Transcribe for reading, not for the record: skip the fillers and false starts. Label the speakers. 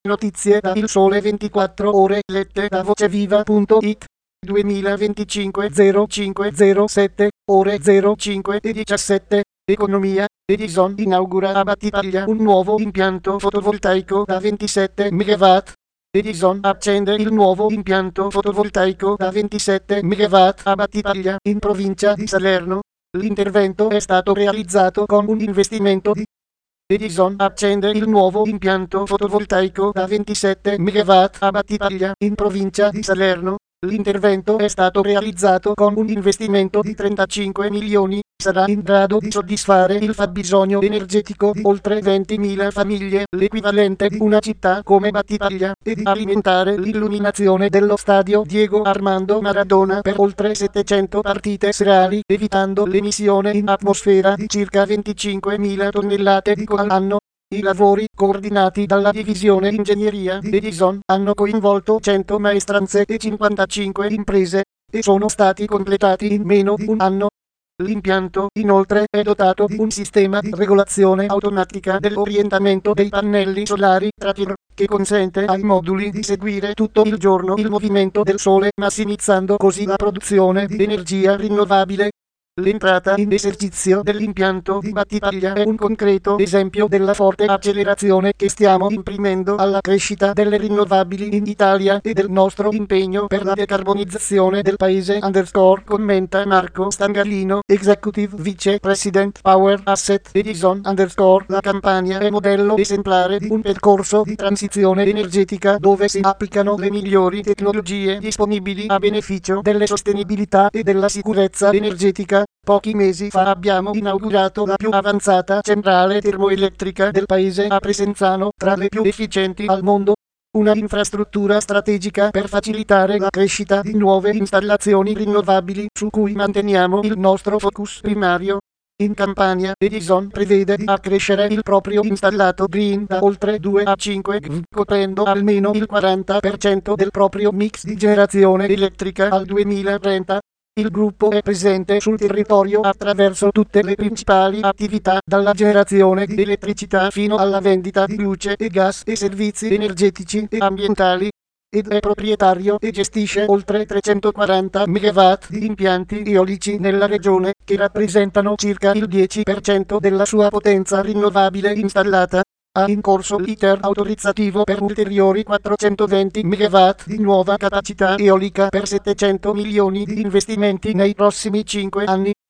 Speaker 1: Notizie da Il Sole 24 Ore lette da voceviva.it 2025 0507 ore 05 e 17. Economia. Edison inaugura a Battipaglia un nuovo impianto fotovoltaico da 27 MW. Edison accende il nuovo impianto fotovoltaico da 27 MW a Battipaglia, in provincia di Salerno. L'intervento è stato realizzato con un investimento di Edison accende il nuovo impianto fotovoltaico da 27 MW a Battipaglia, in provincia di Salerno. L'intervento è stato realizzato con un investimento di 35 milioni. Sarà in grado di soddisfare il fabbisogno energetico di oltre 20.000 famiglie, l'equivalente di una città come Battipaglia, e di alimentare l'illuminazione dello stadio Diego Armando Maradona per oltre 700 partite serali, evitando l'emissione in atmosfera di circa 25.000 tonnellate di CO all'anno. I lavori, coordinati dalla divisione ingegneria di Edison, hanno coinvolto 100 maestranze e 55 imprese, e sono stati completati in meno di un anno. L'impianto, inoltre, è dotato di un sistema di regolazione automatica dell'orientamento dei pannelli solari tracker, che consente ai moduli di seguire tutto il giorno il movimento del sole, massimizzando così la produzione di energia rinnovabile. L'entrata in esercizio dell'impianto di Battipaglia è un concreto esempio della forte accelerazione che stiamo imprimendo alla crescita delle rinnovabili in Italia e del nostro impegno per la decarbonizzazione del paese. Commenta Marco Stangalino, Executive Vice President Power Asset Edison. La Campania è modello esemplare di un percorso di transizione energetica dove si applicano le migliori tecnologie disponibili a beneficio delle sostenibilità e della sicurezza energetica. Pochi mesi fa abbiamo inaugurato la più avanzata centrale termoelettrica del paese a Presenzano, tra le più efficienti al mondo. Una infrastruttura strategica per facilitare la crescita di nuove installazioni rinnovabili su cui manteniamo il nostro focus primario. In Campania, Edison prevede di accrescere il proprio installato green da oltre 2 a 5 GW, coprendo almeno il 40% del proprio mix di generazione elettrica al 2030. Il gruppo è presente sul territorio attraverso tutte le principali attività, dalla generazione di elettricità fino alla vendita di luce e gas e servizi energetici e ambientali, ed è proprietario e gestisce oltre 340 MW di impianti eolici nella regione, che rappresentano circa il 10% della sua potenza rinnovabile installata. Ha in corso l'iter autorizzativo per ulteriori 420 MW di nuova capacità eolica per 700 milioni di investimenti nei prossimi 5 anni.